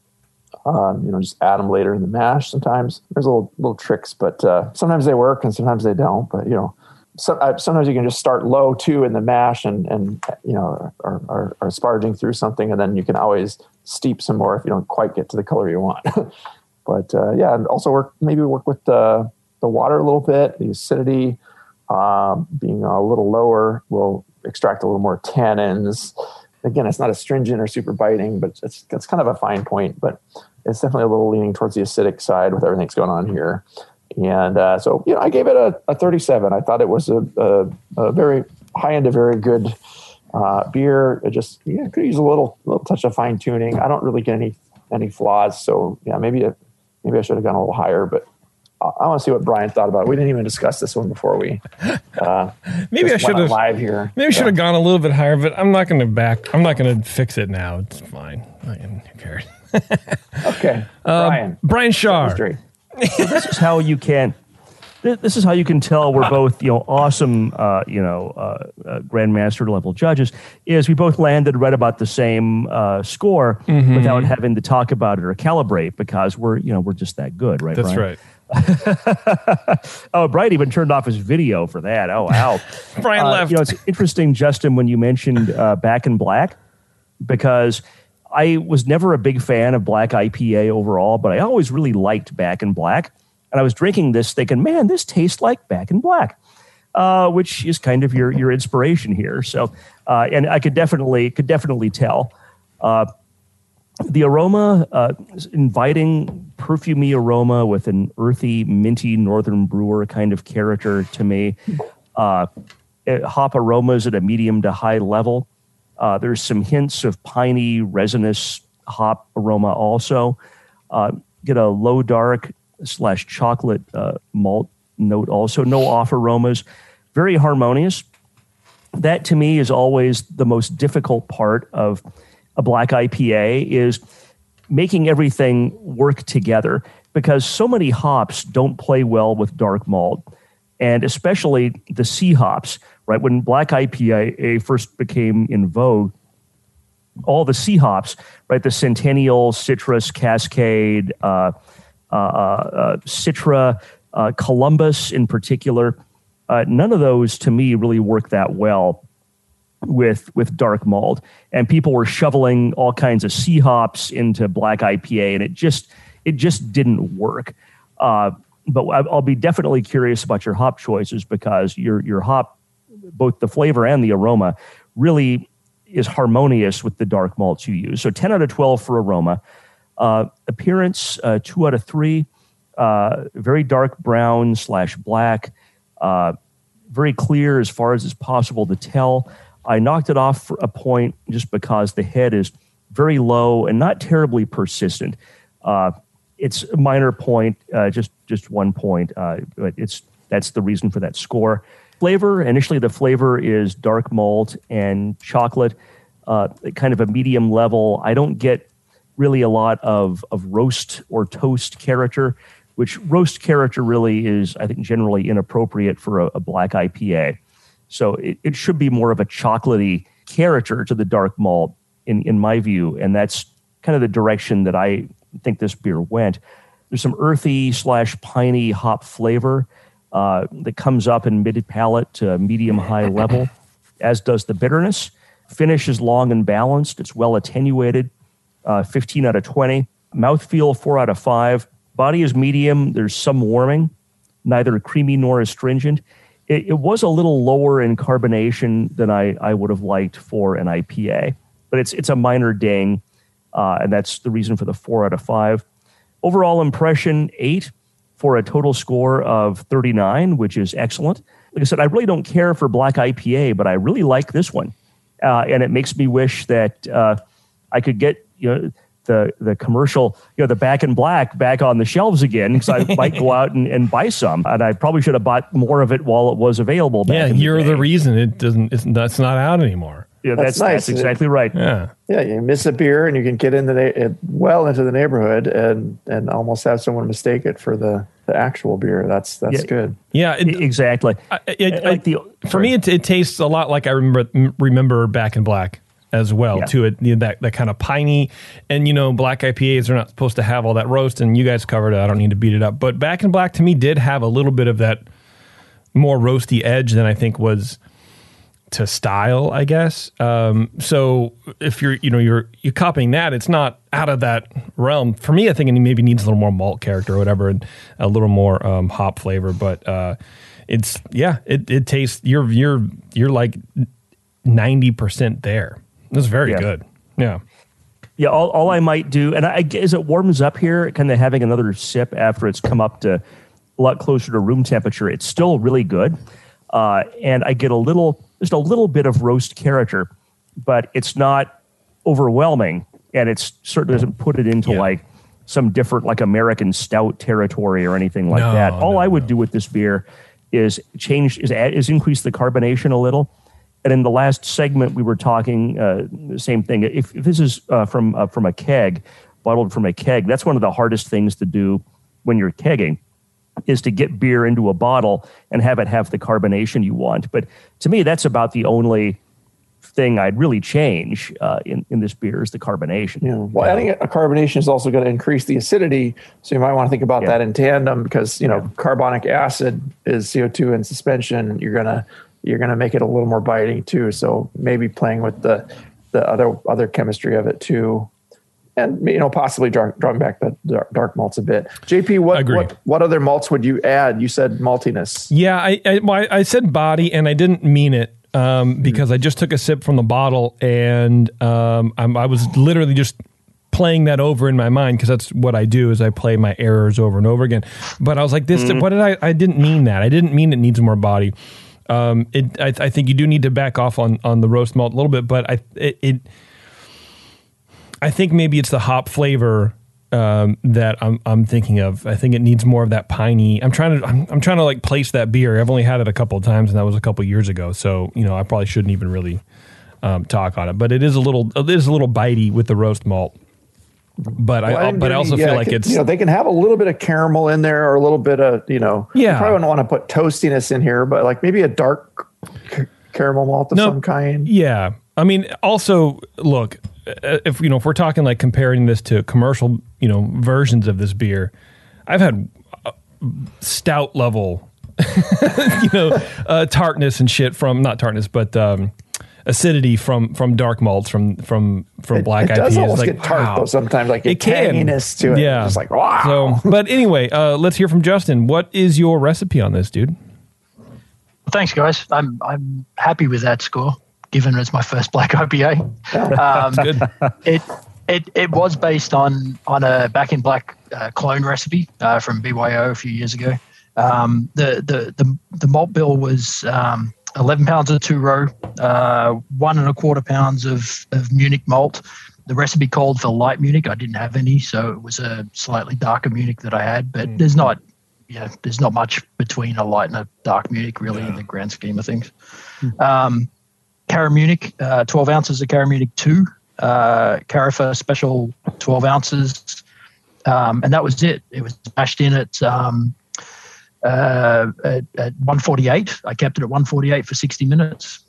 Um, you know, just add them later in the mash. Sometimes there's little little tricks, but uh, sometimes they work and sometimes they don't. But you know. So, uh, sometimes you can just start low too in the mash and, and you know, are, are, are sparging through something, and then you can always steep some more if you don't quite get to the color you want. But uh, yeah, and also work maybe work with the the water a little bit. The acidity um, being a little lower will extract a little more tannins. Again, it's not astringent or super biting, but it's it's kind of a fine point. But it's definitely a little leaning towards the acidic side with everything that's going on here. And uh, so, you know, I gave it a, a thirty-seven. I thought it was a, a, a very high end, a very good uh, beer. It just yeah, could use a little little touch of fine tuning. I don't really get any any flaws. So yeah, maybe a, maybe I should have gone a little higher. But I, I want to see what Brian thought about it. We didn't even discuss this one before we. Uh, maybe I should have live here. Maybe I should have gone a little bit higher. But I'm not going to back. I'm not going to fix it now. It's fine. Who cares? Okay, uh, Brian. Brian Shaw. So this is how you can. This is how you can tell we're both, you know, awesome, uh, you know, uh, uh, grandmaster level judges. Is we both landed right about the same uh, score mm-hmm. without having to talk about it or calibrate because we're, you know, we're just that good, right? That's Brian? right. Oh, Brian even turned off his video for that. Oh, wow. Brian uh, left. You know, it's interesting, Justin, when you mentioned uh, Back in Black, because I was never a big fan of black I P A overall, but I always really liked Back in Black. And I was drinking this thinking, man, this tastes like Back in Black, uh, which is kind of your your inspiration here. So, uh, and I could definitely could definitely tell. Uh, the aroma, uh, inviting, perfumey aroma with an earthy, minty Northern brewer kind of character to me. Uh, hop aromas at a medium to high level. Uh, there's some hints of piney, resinous hop aroma also. Uh, get a low dark slash chocolate uh, malt note also. No off aromas. Very harmonious. That to me is always the most difficult part of a black I P A is making everything work together, because so many hops don't play well with dark malt, and especially the C hops, right? When black I P A first became in vogue, all the C hops, right? The Centennial, Citrus, Cascade, uh, uh, uh, Citra, uh, Columbus in particular, uh, none of those to me really work that well with with dark malt. And people were shoveling all kinds of C hops into black I P A, and it just it just didn't work. Uh, but I'll be definitely curious about your hop choices, because your your hop, both the flavor and the aroma, really is harmonious with the dark malts you use. So ten out of twelve for aroma. Uh, appearance, uh, two out of three. Uh, very dark brown slash black. Uh, very clear as far as is possible to tell. I knocked it off for a point just because the head is very low and not terribly persistent. Uh, it's a minor point, uh, just just one point. Uh, but it's that's the reason for that score. Flavor, initially the flavor is dark malt and chocolate, uh, kind of a medium level. I don't get really a lot of, of roast or toast character, which roast character really is, I think, generally inappropriate for a, a black I P A. So it, it should be more of a chocolatey character to the dark malt, in, in my view, and that's kind of the direction that I think this beer went. There's some earthy slash piney hop flavor Uh, that comes up in mid-palate to medium-high level, as does the bitterness. Finish is long and balanced. It's well attenuated, uh, fifteen out of twenty. Mouthfeel, four out of five. Body is medium. There's some warming, neither creamy nor astringent. It, it was a little lower in carbonation than I, I would have liked for an I P A, but it's it's a minor ding, uh, and that's the reason for the four out of five. Overall impression, eight. For a total score of thirty-nine, which is excellent. Like I said, I really don't care for black I P A, but I really like this one. Uh, and it makes me wish that uh, I could get you know the the commercial, you know, the Back in Black back on the shelves again, because I might go out and, and buy some. And I probably should have bought more of it while it was available. Back yeah, in you're the, the reason it doesn't. It's that's not out anymore. Yeah, that's that's, nice. that's exactly right. Yeah, yeah. You miss a beer and you can get in the na- well into the neighborhood and and almost have someone mistake it for the, the actual beer. That's that's yeah. good. Yeah, it, exactly. I, it, like the, for me, it, it tastes a lot like I remember remember Back in Black as well. Yeah. To it, you know, that that kind of piney, and you know, black I P As are not supposed to have all that roast. And you guys covered it. I don't need to beat it up. But Back in Black to me did have a little bit of that more roasty edge than I think was to style, I guess. Um, so if you're, you know, you're you're copying that, it's not out of that realm. For me, I think it maybe needs a little more malt character or whatever, and a little more um, hop flavor. But uh, it's yeah, it it tastes. You're you're you're like ninety percent there. It's very yeah. good. Yeah. Yeah, all, all I might do, and I, as it warms up here, kind of having another sip after it's come up to a lot closer to room temperature, it's still really good. Uh, and I get a little, just a little bit of roast character, but it's not overwhelming, and it certainly doesn't put it into Yeah. like some different, like American stout territory or anything like No, that. All no, I would no. do with this beer is change, is, add, is increase the carbonation a little. And in the last segment, we were talking uh, the same thing. If, if this is uh, from uh, from a keg, bottled from a keg, that's one of the hardest things to do when you're kegging, is to get beer into a bottle and have it have the carbonation you want. But to me, that's about the only thing I'd really change uh, in, in this beer is the carbonation. Yeah. Well, adding a carbonation is also going to increase the acidity. So you might want to think about Yeah. that in tandem, because, you know, Yeah. carbonic acid is C O two in suspension. You're going to, you're going to make it a little more biting too. So maybe playing with the, the other, other chemistry of it too. And, you know, possibly drawing, drawing back the dark, dark malts a bit. J P, what, Agreed. what what other malts would you add? You said maltiness. Yeah, I I, well, I I said body, and I didn't mean it um, because I just took a sip from the bottle, and um, I'm, I was literally just playing that over in my mind, because that's what I do, is I play my errors over and over again. But I was like, this, Mm. what did I? I didn't mean that. I didn't mean it needs more body. Um, it, I, I think you do need to back off on on the roast malt a little bit, but I it. it I think maybe it's the hop flavor um, that I'm I'm thinking of. I think it needs more of that piney. I'm trying to I'm, I'm trying to like place that beer. I've only had it a couple of times, and that was a couple of years ago. So you know, I probably shouldn't even really um, talk on it. But it is a little it is a little bitey with the roast malt. But well, I, I but I also yeah, feel like can, it's you know they can have a little bit of caramel in there or a little bit of you know yeah. You probably wouldn't want to put toastiness in here, but like maybe a dark c- caramel malt of no, some kind. Yeah, I mean, also look if you know if we're talking like comparing this to commercial you know versions of this beer, I've had stout level you know uh, tartness and shit from not tartness but. Um, acidity from from dark malts from from from it, black it does I P A. almost Like, get tart wow. though sometimes, like a it can. tanginess to it. Yeah, it's like wow. So, but anyway, uh, let's hear from Justin. What is your recipe on this, dude? Thanks, guys. I'm I'm happy with that score, given it's my first black I P A. Um, good. It it it was based on on a Back in Black uh, clone recipe uh, from B Y O a few years ago. Um, the the the the malt bill was. Um, eleven pounds of two row, uh, one and a quarter pounds of, of Munich malt. The recipe called for light Munich. I didn't have any, so it was a slightly darker Munich that I had. But mm. there's not, yeah, there's not much between a light and a dark Munich really yeah. in the grand scheme of things. Mm. Um, Cara Munich, uh, twelve ounces of Cara Munich two, uh, Carafa special twelve ounces, um, and that was it. It was mashed in at. Um, Uh, at, at one forty-eight. I kept it at one forty-eight for sixty minutes.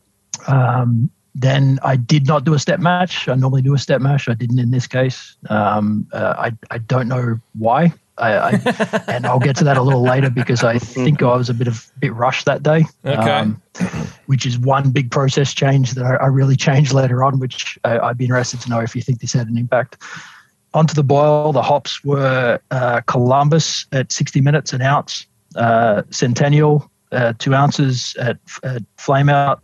Um, then I did not do a step match. I normally do a step mash. I didn't in this case. Um, uh, I I don't know why. I, I and I'll get to that a little later because I think I was a bit of bit rushed that day. Okay. Um, which is one big process change that I, I really changed later on, which I, I'd be interested to know if you think this had an impact. Onto the boil, the hops were uh, Columbus at sixty minutes an ounce, uh, Centennial uh, two ounces at, at flame out,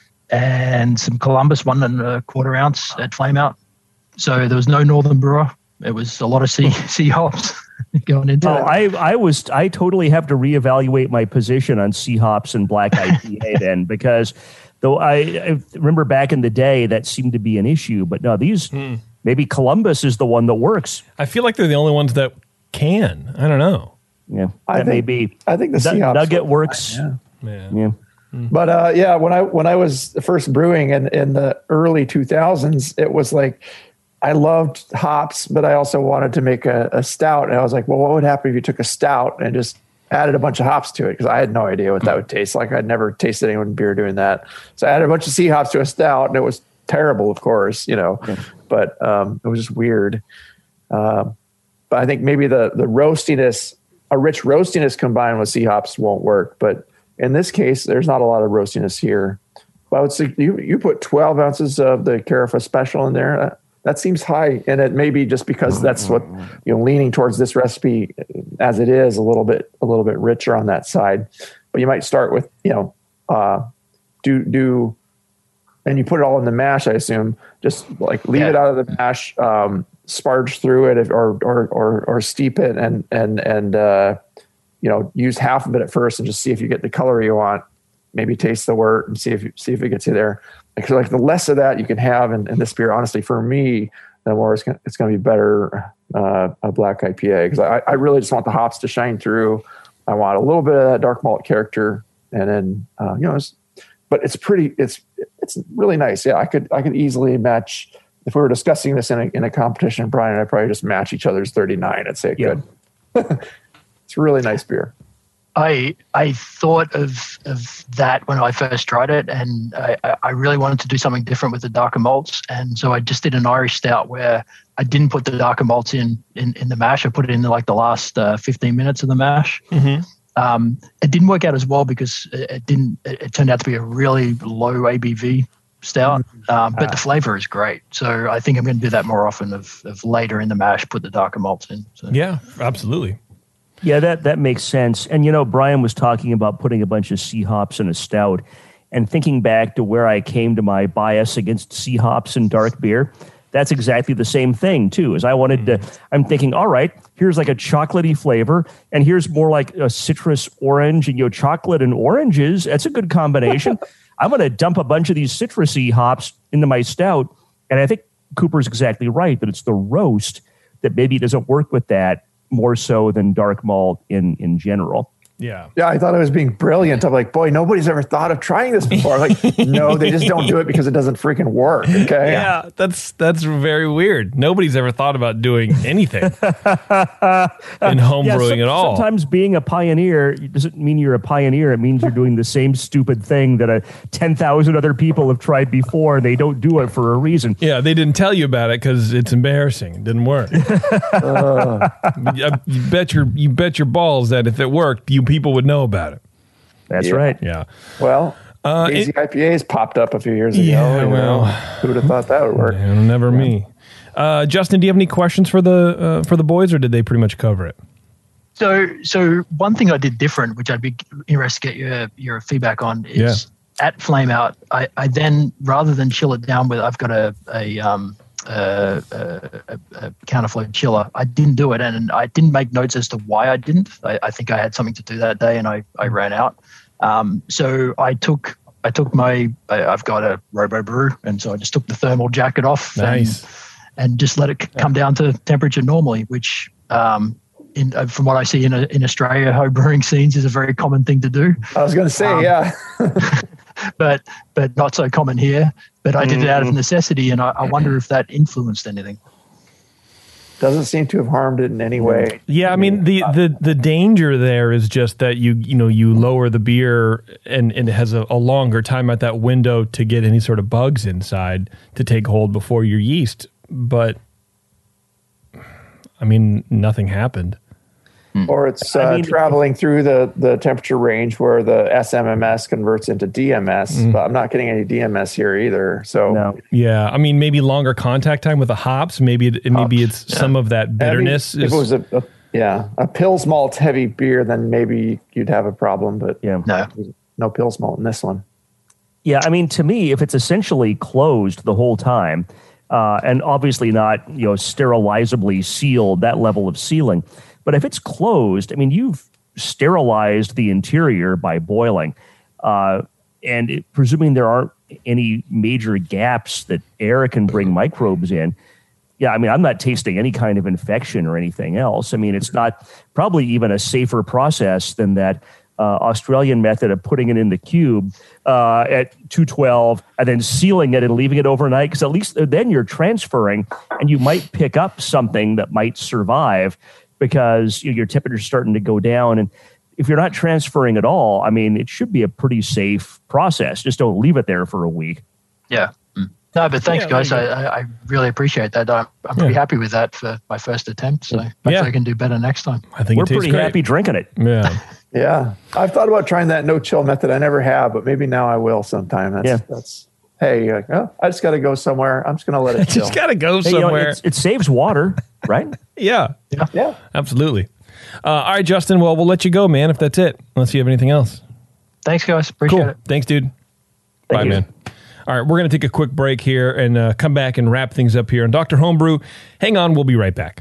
and some Columbus one and a quarter ounce at flame out. So there was no Northern Brewer. It was a lot of sea sea hops going into oh, it. I I was I totally have to reevaluate my position on sea hops and black I P A then because though I, I remember back in the day that seemed to be an issue, but no these. Hmm. Maybe Columbus is the one that works. I feel like they're the only ones that can. I don't know. Yeah, I think, may be. I think the Seahawks Nugget works. Fine, yeah. Yeah. yeah. Mm. But uh, yeah, when I when I was first brewing in, in the early two thousands, it was like I loved hops, but I also wanted to make a, a stout. And I was like, well, what would happen if you took a stout and just added a bunch of hops to it? Because I had no idea what that would taste like. I'd never tasted anyone beer doing that. So I added a bunch of sea hops to a stout, and it was terrible, of course, you know, yeah. but um, it was just weird. Uh, but I think maybe the the roastiness, a rich roastiness combined with sea hops won't work. But in this case, there's not a lot of roastiness here. But I would say you you put twelve ounces of the Carafa Special in there. That, that seems high, and it may be just because that's what you know, leaning towards this recipe as it is a little bit a little bit richer on that side. But you might start with you know uh, do do. And you put it all in the mash, I assume. Just like leave yeah. it out of the mash, um, sparge through it, or or or or steep it, and and and uh, you know use half of it at first, and just see if you get the color you want. Maybe taste the wort and see if you, see if it gets you there. Because like the less of that you can have in, in this beer, honestly, for me, the more it's gonna, it's going to be better uh, a black I P A. Because I, I really just want the hops to shine through. I want a little bit of that dark malt character, and then uh, you know. It's, But it's pretty. It's it's really nice. Yeah, I could I could easily match if we were discussing this in a in a competition. Brian and I probably just match each other's thirty-nine. I'd say it yeah. could. It's a really nice beer. I I thought of of that when I first tried it, and I, I really wanted to do something different with the darker malts, and so I just did an Irish stout where I didn't put the darker malts in in, in the mash. I put it in the, like the last uh, fifteen minutes of the mash. Mm-hmm. Um, it didn't work out as well because it, it didn't. It, it turned out to be a really low A B V stout, um, but the flavor is great. So I think I'm going to do that more often. Of, of later in the mash, put the darker malts in. So. Yeah, absolutely. Yeah, that that makes sense. And you know, Brian was talking about putting a bunch of sea hops in a stout, and thinking back to where I came to my bias against sea hops and dark beer. That's exactly the same thing, too, as I wanted to, I'm thinking, all right, here's like a chocolatey flavor, and here's more like a citrus orange, and you know, chocolate and oranges. That's a good combination. I'm going to dump a bunch of these citrusy hops into my stout, and I think Cooper's exactly right, that it's the roast that maybe doesn't work with that more so than dark malt in, in general. Yeah. Yeah, I thought I was being brilliant. I'm like, boy, nobody's ever thought of trying this before. I'm like, no, they just don't do it because it doesn't freaking work. Okay. Yeah, that's that's very weird. Nobody's ever thought about doing anything in home Yeah, brewing some- at all. Sometimes being a pioneer doesn't mean you're a pioneer. It means you're doing the same stupid thing that a ten thousand other people have tried before, and they don't do it for a reason. Yeah, they didn't tell you about it because it's embarrassing. It didn't work. uh, you bet your you bet your balls that if it worked, you people would know about it. That's Yeah. right. Yeah. Well, Uh, Hazy it- I P As popped up a few years ago. Yeah, you well. know. Who would have thought that would work? Yeah, never me. Uh, Justin, do you have any questions for the uh, for the boys, or did they pretty much cover it? So, so one thing I did different, which I'd be interested to get your your feedback on, is at Flame Out. I, I then, rather than chill it down with, I've got a a um a, a, a counterflow chiller. I didn't do it, and I didn't make notes as to why I didn't. I, I think I had something to do that day, and I I ran out. Um, so I took I took my I, I've got a Robo Brew, and so I just took the thermal jacket off. Nice. And, and just let it c- come down to temperature normally, which um, in, uh, from what I see in a, in Australia, home brewing scenes is a very common thing to do. I was going to say, Um, yeah. but but not so common here. But I did it out of Mm. necessity, and I, I wonder if that influenced anything. Doesn't seem to have harmed it in any way. Yeah, I mean the, the, the danger there is just that you you know you lower the beer and, and it has a, a longer time at that window to get any sort of bugs inside to take hold before your yeast. But I mean, nothing happened. Or it's uh, I mean- traveling through the, the temperature range where the S M M S converts into D M S, but I'm not getting any D M S here either. So No. Yeah, I mean maybe longer contact time with the hops. Maybe it, maybe it's some of that I mean, bitterness. if is, it was a, a yeah a Pils malt heavy beer, then maybe you'd have a problem. But Yeah. No. no Pils malt in this one. Yeah, I mean, to me, if it's essentially closed the whole time, uh, and obviously not, you know, sterilizably sealed, that level of sealing, but if it's closed, I mean, you've sterilized the interior by boiling, uh, and it, presuming there aren't any major gaps that air can bring microbes in. Yeah, I mean, I'm not tasting any kind of infection or anything else. I mean, it's not probably even a safer process than that uh, Australian method of putting it in the cube uh, at two twelve and then sealing it and leaving it overnight, because at least then you're transferring and you might pick up something that might survive because you know, your temperature's starting to go down. And if you're not transferring at all, I mean, it should be a pretty safe process. Just don't leave it there for a week. Yeah. Mm. No, but thanks, Yeah, guys. there I, you I I really appreciate that. I'm, I'm pretty Yeah. happy with that for my first attempt. So hopefully Yeah. I can do better next time. I think We're it tastes pretty great. happy drinking it. Yeah. Yeah, I've thought about trying that no chill method. I never have, but maybe now I will sometime. That's, Yeah. that's hey, uh, oh, I just got to go somewhere. I'm just going to let it chill. Just gotta go Hey, you know, somewhere. it's- it saves water, right? yeah. yeah. Absolutely. Uh, all right, Justin. Well, we'll let you go, man, if that's it. Unless you have anything else. Thanks, guys. Appreciate Cool. it. Thanks, dude. Bye, you. man. All right, we're going to take a quick break here and uh, come back and wrap things up here on Doctor Homebrew. Hang on, we'll be right back.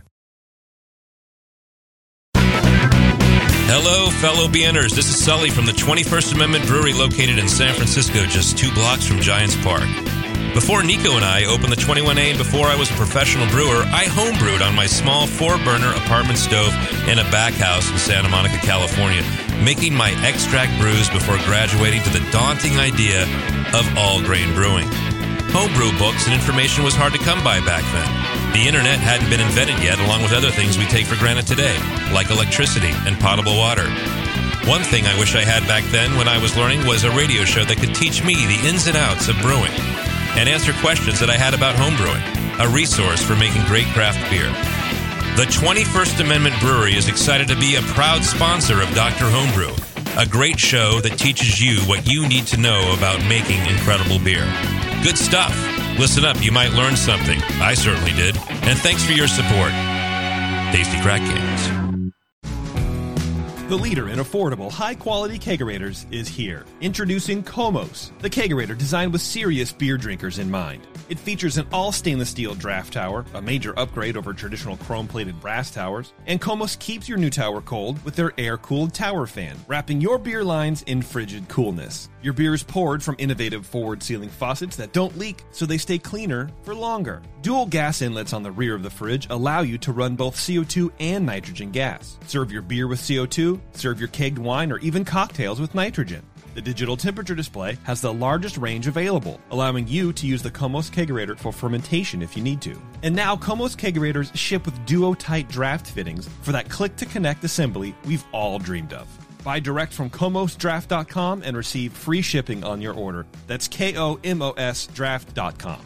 Hello, fellow B Ners. This is Sully from the twenty-first Amendment Brewery located in San Francisco, just two blocks from Giants Park. Before Nico and I opened the twenty-one A and before I was a professional brewer, I homebrewed on my small four-burner apartment stove in a back house in Santa Monica, California, making my extract brews before graduating to the daunting idea of all-grain brewing. Homebrew books and information was hard to come by back then. The internet hadn't been invented yet, along with other things we take for granted today, like electricity and potable water. One thing I wish I had back then when I was learning was a radio show that could teach me the ins and outs of brewing and answer questions that I had about homebrewing, a resource for making great craft beer. The twenty-first Amendment Brewery is excited to be a proud sponsor of Doctor Homebrew, a great show that teaches you what you need to know about making incredible beer. Good stuff. Listen up, you might learn something. I certainly did. And thanks for your support. Tasty Crack Games. The leader in affordable, high-quality kegerators is here. Introducing Komos, the kegerator designed with serious beer drinkers in mind. It features an all-stainless steel draft tower, a major upgrade over traditional chrome-plated brass towers, and Komos keeps your new tower cold with their air-cooled tower fan, wrapping your beer lines in frigid coolness. Your beer is poured from innovative forward-sealing faucets that don't leak, so they stay cleaner for longer. Dual gas inlets on the rear of the fridge allow you to run both C O two and nitrogen gas. Serve your beer with C O two, brew, serve your kegged wine, or even cocktails with nitrogen. The digital temperature display has the largest range available, allowing you to use the Komos Kegerator for fermentation if you need to. And now Komos Kegerators ship with duo-tight draft fittings for that click-to-connect assembly we've all dreamed of. Buy direct from Komos Draft dot com and receive free shipping on your order. That's K O M O S Draft dot com.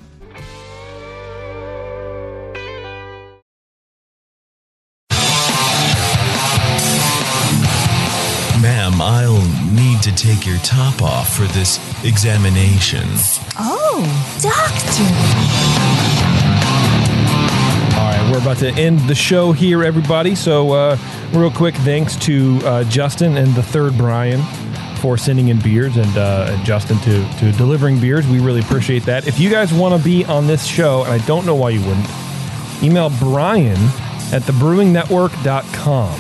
Ma'am, I'll need to take your top off for this examination. Oh, doctor. All right, we're about to end the show here, everybody. So, uh, real quick, thanks to uh, Justin and the third Brian for sending in beers, and, uh, and Justin to, to delivering beers. We really appreciate that. If you guys want to be on this show, and I don't know why you wouldn't, email Brian at the brewing network dot com.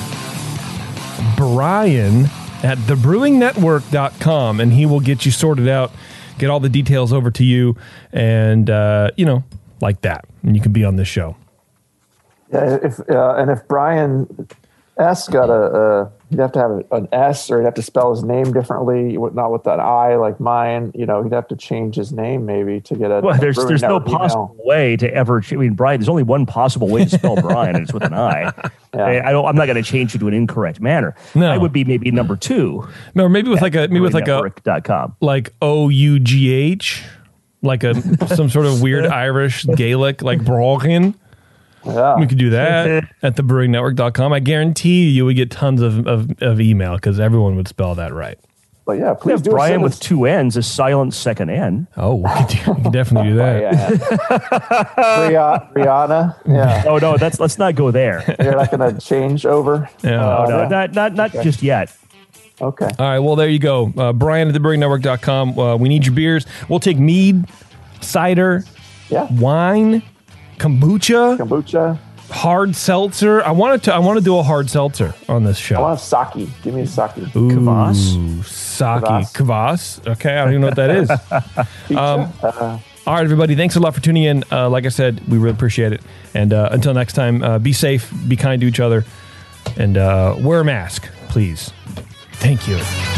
Brian at the brewing network dot com, and he will get you sorted out, get all the details over to you, and, uh, you know, like that. And you can be on this show. Yeah, if uh, and if Brian S got a, a he'd have to have an S, or he'd have to spell his name differently, not with an I like mine. You know, he'd have to change his name maybe to get a. Well, there's there's no email. possible way to ever. I mean, Brian. There's only one possible way to spell Brian, and it's with an I. Yeah. I, I don't. I'm not going to change it to an incorrect manner. No. I would be maybe number two. No, maybe with like a maybe with like a dot com. like O U G H, like a some sort of weird Irish Gaelic like Brogan. Yeah. We could do that at the brewing network dot com. I guarantee you would get tons of, of, of email because everyone would spell that right. But yeah, please If do Brian it. with two N's, a silent second N. Oh, we could, do, we could definitely do that. Yeah. Brianna. Yeah. Oh no, that's let's not go there. You're not going to change over. Yeah. Oh Uh, no, yeah. not not not Okay. just yet. Okay. All right, well, there you go. Uh, Brian at the brewing network dot com. Uh, we need your beers. We'll take mead, cider, Yeah. wine, kombucha, Kombucha. hard seltzer. I wanted to. I want to do a hard seltzer on this show. I want a sake. Give me a sake. Ooh, Kvass? sake, Kvass. kvass. Okay, I don't even know what that is. Pizza. Um, uh, All right, everybody. Thanks a lot for tuning in. Uh, like I said, we really appreciate it. And uh, until next time, uh, be safe, be kind to each other, and uh, wear a mask, please. Thank you.